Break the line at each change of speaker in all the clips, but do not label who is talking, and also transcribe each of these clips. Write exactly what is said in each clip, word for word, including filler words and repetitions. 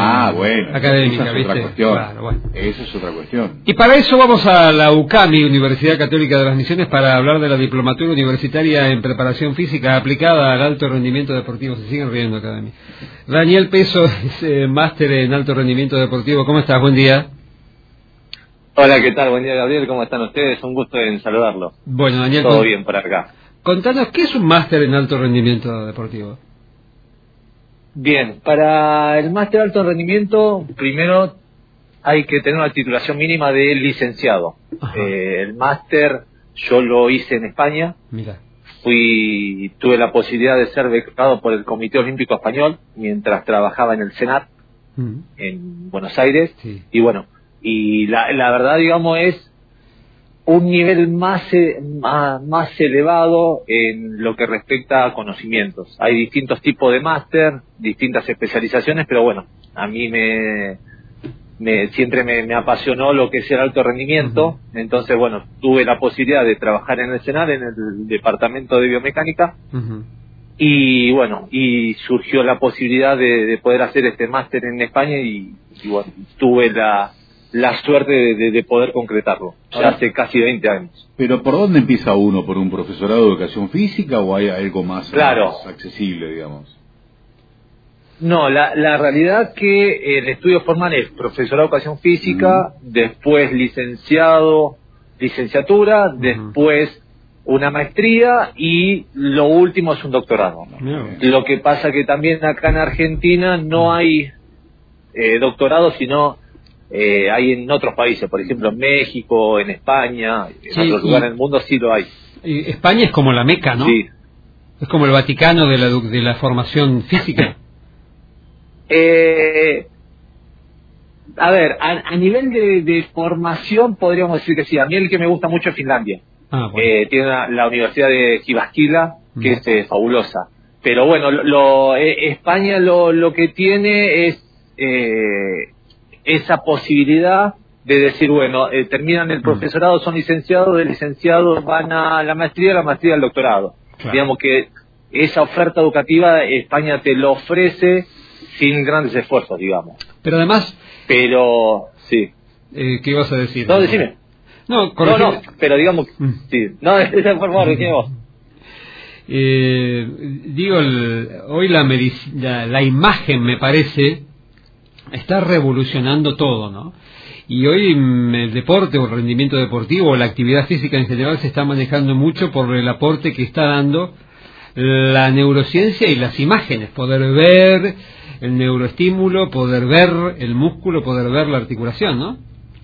ah, bueno,
académica,
esa es
¿viste?
otra cuestión.
Claro, bueno.
Esa es otra cuestión.
Y para eso vamos a la UCAMI, Universidad Católica de las Misiones, para hablar de la diplomatura universitaria en preparación física aplicada al alto rendimiento deportivo. Se siguen riendo acá de mí. Daniel Peso es eh, máster en alto rendimiento deportivo. ¿Cómo estás? Buen día.
Hola, ¿qué tal? Buen día, Gabriel. ¿Cómo están ustedes? Un gusto en saludarlo.
Bueno, Daniel,
todo
con...
bien por acá.
Contanos, ¿qué es un máster en alto rendimiento deportivo?
Bien, para el máster alto rendimiento, primero hay que tener una titulación mínima de licenciado. Eh, el máster yo lo hice en España.
Mira.
Fui, tuve la posibilidad de ser becado por el Comité Olímpico Español mientras trabajaba en el Senat, uh-huh. en Buenos Aires. Sí. Y bueno, y la, la verdad, digamos, es un nivel más, más, más elevado en lo que respecta a conocimientos. Hay distintos tipos de máster, distintas especializaciones, pero bueno, a mí me, me siempre me, me apasionó lo que es el alto rendimiento. Uh-huh. Entonces, bueno, tuve la posibilidad de trabajar en el Senat, en el departamento de biomecánica. Uh-huh. Y bueno, y surgió la posibilidad de, de poder hacer este máster en España y, y bueno, tuve la... la suerte de, de, de poder concretarlo, ya Ahora, hace casi veinte años.
¿Pero por dónde empieza uno? ¿Por un profesorado de educación física o hay algo más,
claro.
más accesible, digamos?
No, la, la realidad que el estudio formal es profesorado de educación física, uh-huh. después licenciado, licenciatura, uh-huh. después una maestría y lo último es un doctorado. Uh-huh. Lo que pasa que también acá en Argentina no hay eh, doctorado, sino... Eh, hay en otros países, por ejemplo en México, en España, en sí, otros lugares del mundo sí lo hay.
España es como la Meca, ¿no?
Sí.
Es como el Vaticano de la, de la formación física.
Eh, a ver, a, a nivel de, de formación podríamos decir que sí. A mí el que me gusta mucho es Finlandia. Ah, bueno. eh, tiene una, la Universidad de Jyväskylä, que uh-huh. es eh, fabulosa. Pero bueno, lo, lo, eh, España lo, lo que tiene es... Eh, esa posibilidad de decir, bueno, eh, terminan el profesorado, son licenciados, de licenciados van a la maestría, la maestría al doctorado. Claro. Digamos que esa oferta educativa España te lo ofrece sin grandes esfuerzos, digamos.
Pero además...
Pero, sí.
Eh, ¿Qué ibas a decir?
No, decime.
No,
no, no, pero digamos, mm. sí. No, por favor, decime vos.
Eh, digo, el, hoy la, medic- la, la imagen me parece... está revolucionando todo, ¿no? Y hoy el deporte o el rendimiento deportivo o la actividad física en general se está manejando mucho por el aporte que está dando la neurociencia y las imágenes, poder ver el neuroestímulo, poder ver el músculo, poder ver la articulación, ¿no?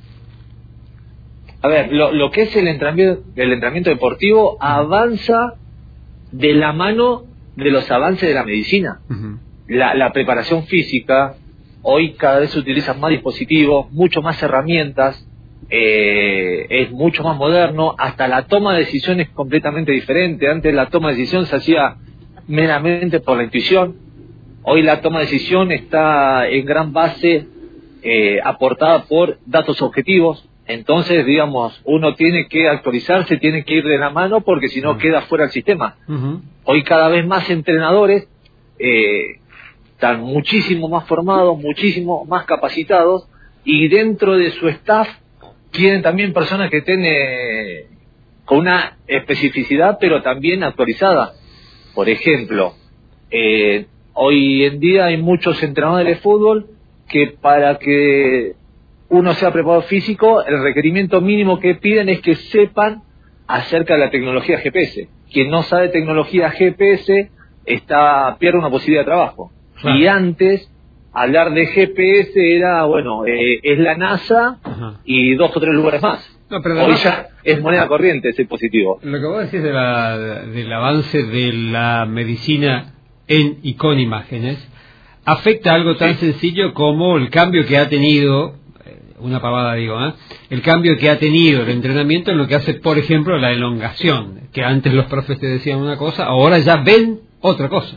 A ver, lo, lo que es el entrenamiento, el entrenamiento deportivo avanza de la mano de los avances de la medicina. Uh-huh. La, la preparación física... Hoy cada vez se utilizan más dispositivos, mucho más herramientas, eh, es mucho más moderno, hasta la toma de decisiones es completamente diferente. Antes la toma de decisión se hacía meramente por la intuición, hoy la toma de decisión está en gran base eh, aportada por datos objetivos. Entonces, digamos, uno tiene que actualizarse, tiene que ir de la mano porque si no queda fuera del sistema. Uh-huh. Hoy cada vez más entrenadores... Eh, están muchísimo más formados, muchísimo más capacitados y dentro de su staff tienen también personas que estén eh, con una especificidad pero también actualizada. Por ejemplo, eh, hoy en día hay muchos entrenadores de fútbol que para que uno sea preparado físico, el requerimiento mínimo que piden es que sepan acerca de la tecnología G P S. Quien no sabe tecnología G P S está pierde una posibilidad de trabajo. Claro. Y antes, hablar de G P S era, bueno, eh, es la NASA Ajá. y dos o tres lugares más.
No, pero
Hoy además, ya es moneda corriente ese dispositivo.
Lo que vos decís de la, del avance de la medicina en y con imágenes afecta algo tan sí. sencillo como el cambio que ha tenido, una pavada digo, ¿eh? el cambio que ha tenido el entrenamiento en lo que hace, por ejemplo, la elongación, que antes los profes te decían una cosa, ahora ya ven otra cosa.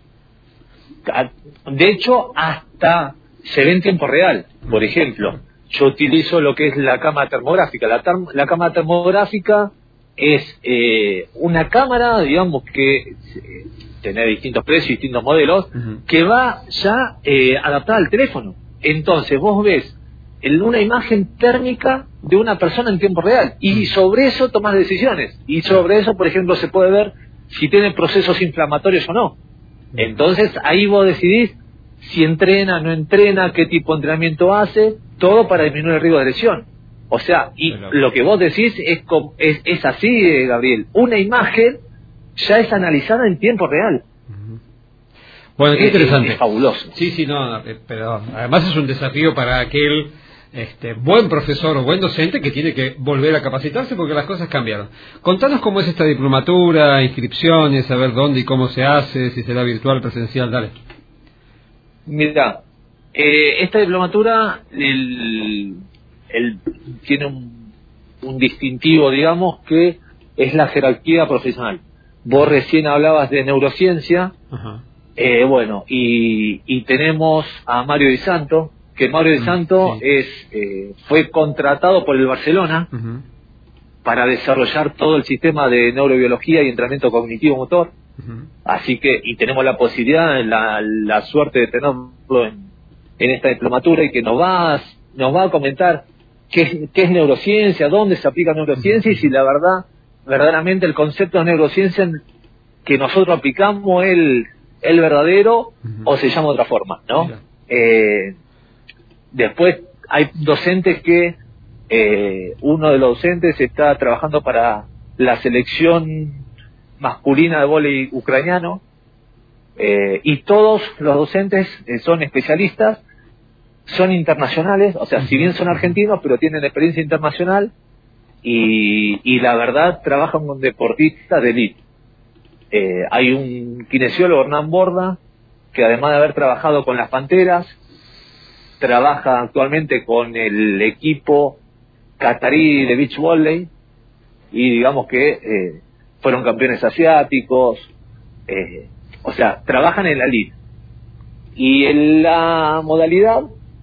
De hecho, hasta se ve en tiempo real. Por ejemplo, yo utilizo lo que es la cámara termográfica. La, term la cámara termográfica es eh, una cámara, digamos, que eh, tiene distintos precios, distintos modelos, uh-huh. que va ya eh, adaptada al teléfono. Entonces vos ves en una imagen térmica de una persona en tiempo real y sobre eso tomás decisiones y sobre eso, por ejemplo, se puede ver si tiene procesos inflamatorios o no. Entonces ahí vos decidís si entrena, no entrena, qué tipo de entrenamiento hace, todo para disminuir el riesgo de lesión. O sea, y lo que vos decís es, es, es así, Gabriel, una imagen ya es analizada en tiempo real.
Bueno, qué interesante.
Es, es fabuloso.
Sí, sí, no, pero además es un desafío para aquel este, buen profesor o buen docente que tiene que volver a capacitarse porque las cosas cambiaron. Contanos cómo es esta diplomatura, inscripciones, saber dónde y cómo se hace, si será virtual, presencial, dale.
Mira, eh, esta diplomatura el, el, tiene un, un distintivo, digamos, que es la jerarquía profesional. Vos recién hablabas de neurociencia. Ajá. Eh, bueno, y, y tenemos a Mario Di Santo, que Mario Di Santo sí. es eh, fue contratado por el Barcelona uh-huh. para desarrollar todo el sistema de neurobiología y entrenamiento cognitivo-motor. Uh-huh. Así que, y tenemos la posibilidad, la, la suerte de tenerlo en, en esta diplomatura y que nos va, nos va a comentar qué, qué es neurociencia, dónde se aplica neurociencia uh-huh. y si la verdad, verdaderamente el concepto de neurociencia que nosotros aplicamos es el el verdadero uh-huh. o se llama de otra forma, ¿no? Eh, después hay docentes que eh, uno de los docentes está trabajando para la selección masculina de vóley ucraniano eh, y todos los docentes eh, son especialistas, son internacionales, o sea, uh-huh. si bien son argentinos pero tienen experiencia internacional y, y la verdad trabajan con deportistas de élite. Eh, hay un kinesiólogo, Hernán Borda, que además de haber trabajado con las Panteras, trabaja actualmente con el equipo catarí de beach volley y digamos que eh, fueron campeones asiáticos, eh, o sea, trabajan en la elite. Y en la modalidad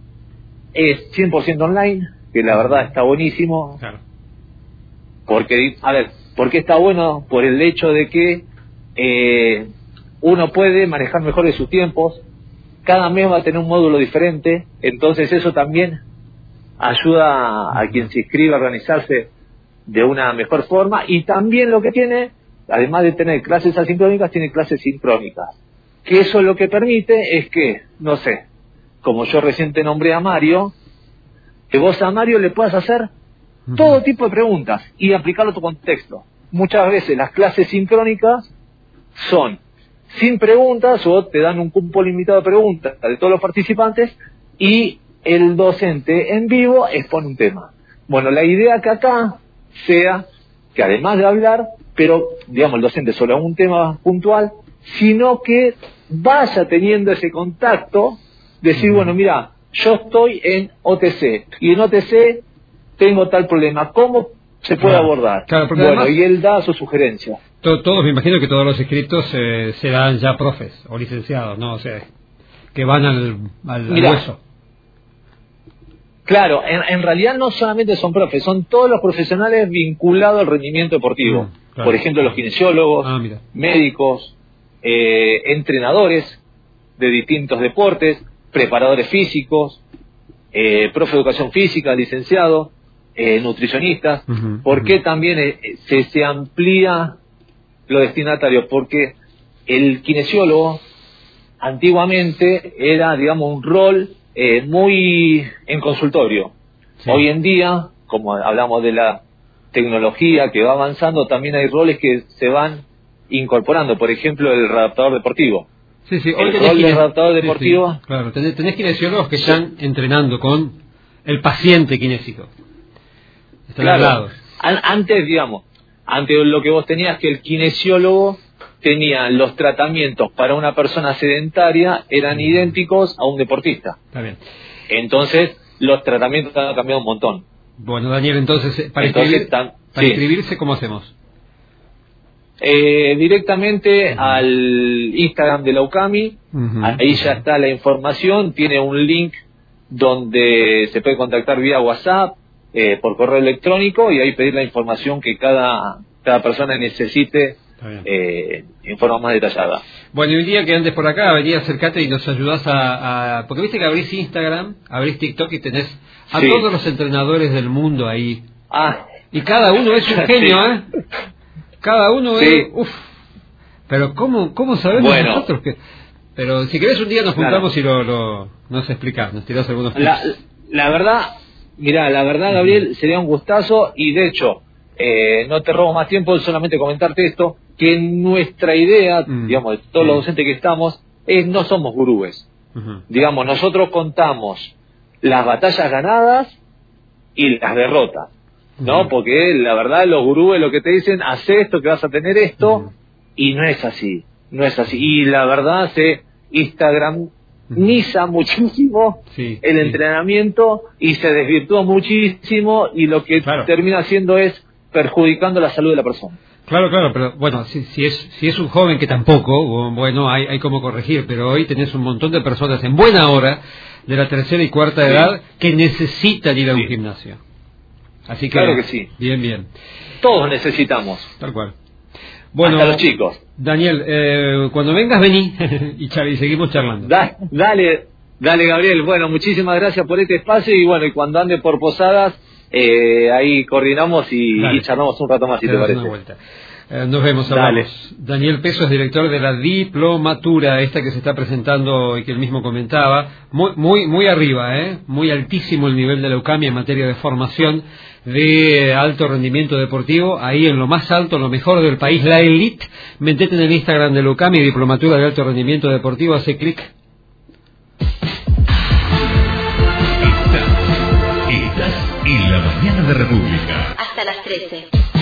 es cien por ciento online, que la verdad está buenísimo. Claro. Porque, a ver, ¿por qué está bueno? Por el hecho de que Eh, uno puede manejar mejor sus tiempos, cada mes va a tener un módulo diferente, entonces eso también ayuda a quien se inscribe a organizarse de una mejor forma y también lo que tiene, además de tener clases asincrónicas, tiene clases sincrónicas, que eso lo que permite es que, no sé, como yo recién te nombré a Mario, que vos a Mario le puedas hacer todo tipo de preguntas y aplicarlo a tu contexto. Muchas veces las clases sincrónicas son sin preguntas o te dan un cupo limitado de preguntas de todos los participantes y el docente en vivo expone un tema. Bueno, la idea que acá sea que además de hablar, pero digamos el docente sobre un tema puntual, sino que vaya teniendo ese contacto, decir, uh-huh. bueno, mira, yo estoy en O T C y en O T C tengo tal problema, ¿cómo se puede claro, abordar? Claro, bueno, además, y él da su sugerencia.
To, todos, me imagino que todos los inscritos eh, serán ya profes o licenciados, ¿no? O sea, que van al, al,
Mirá,
al hueso.
Claro, en, en realidad no solamente son profes, son todos los profesionales vinculados al rendimiento deportivo. Mm, claro. Por ejemplo, los kinesiólogos, ah, médicos, eh, entrenadores de distintos deportes, preparadores físicos, eh, profe de educación física, licenciado, eh, nutricionistas. Uh-huh, ¿Por uh-huh. qué también eh, se, se amplía los destinatarios? Porque el kinesiólogo antiguamente era, digamos, un rol eh, muy en consultorio. Sí. Hoy en día, como hablamos de la tecnología que va avanzando, también hay roles que se van incorporando. Por ejemplo, el adaptador deportivo.
Sí, sí.
El rol del adaptador deportivo.
Sí, sí. Claro, tenés, tenés kinesiólogos que están sí. entrenando con el paciente kinésico. Están
claro. Antes, digamos, antes lo que vos tenías que el kinesiólogo tenía los tratamientos para una persona sedentaria eran idénticos a un deportista.
Está bien.
Entonces, los tratamientos han cambiado un montón.
Bueno, Daniel, entonces, para, entonces, inscribir, tan, para sí. inscribirse, ¿cómo hacemos?
Eh, directamente uh-huh. al Instagram de la U C A M I, uh-huh. ahí ya está la información, tiene un link donde se puede contactar vía WhatsApp, eh, por correo electrónico y ahí pedir la información que cada, cada persona necesite eh, en forma más detallada.
Bueno, y un día que andes por acá, vení, acercate y nos ayudás a, a... Porque viste que abrís Instagram, abrís TikTok y tenés a sí. todos los entrenadores del mundo ahí.
Ah.
Y cada uno es un genio, sí. ¿eh? Cada uno sí. es... Uf. Pero ¿cómo, cómo sabemos bueno. nosotros que...? Pero si querés un día nos juntamos claro. y lo, lo nos explicás, nos tirás algunos tips.
La, la verdad, mirá, la verdad, Gabriel, sería un gustazo y de hecho, eh, no te robo más tiempo, solamente comentarte esto, que nuestra idea, mm. digamos, de todos mm. los docentes que estamos, es no somos gurúes. Uh-huh. Digamos, nosotros contamos las batallas ganadas y las derrotas, ¿no? Uh-huh. Porque la verdad, los gurúes lo que te dicen, haz esto, que vas a tener esto, uh-huh. y no es así. No es así. Y la verdad se Instagramiza muchísimo sí, el sí. entrenamiento y se desvirtúa muchísimo y lo que claro. termina haciendo es perjudicando la salud de la persona.
Claro, claro, pero bueno, si, si es si es un joven que tampoco, bueno, hay hay como corregir, pero hoy tenés un montón de personas en buena hora de la tercera y cuarta sí. edad que necesitan ir a un sí. gimnasio. Así que,
claro que sí.
Bien, bien.
Todos necesitamos.
Tal cual. Bueno,
hasta los chicos.
Daniel, eh, cuando vengas vení y, char- y seguimos charlando.
Da, dale, dale Gabriel. Bueno, muchísimas gracias por este espacio y bueno, y cuando ande por Posadas, eh, ahí coordinamos y, y charlamos un rato más si te, te parece. Una vuelta.
Eh, nos vemos, hablamos. Daniel Peso es director de la diplomatura, esta que se está presentando y que él mismo comentaba, muy muy muy arriba, ¿eh? Muy altísimo el nivel de la UCAMI en materia de formación de alto rendimiento deportivo, ahí en lo más alto, lo mejor del país, la elite. Metete en el Instagram de la UCAMI, diplomatura de alto rendimiento deportivo, hace clic.
Estás, estás en la mañana de República.
Hasta las trece.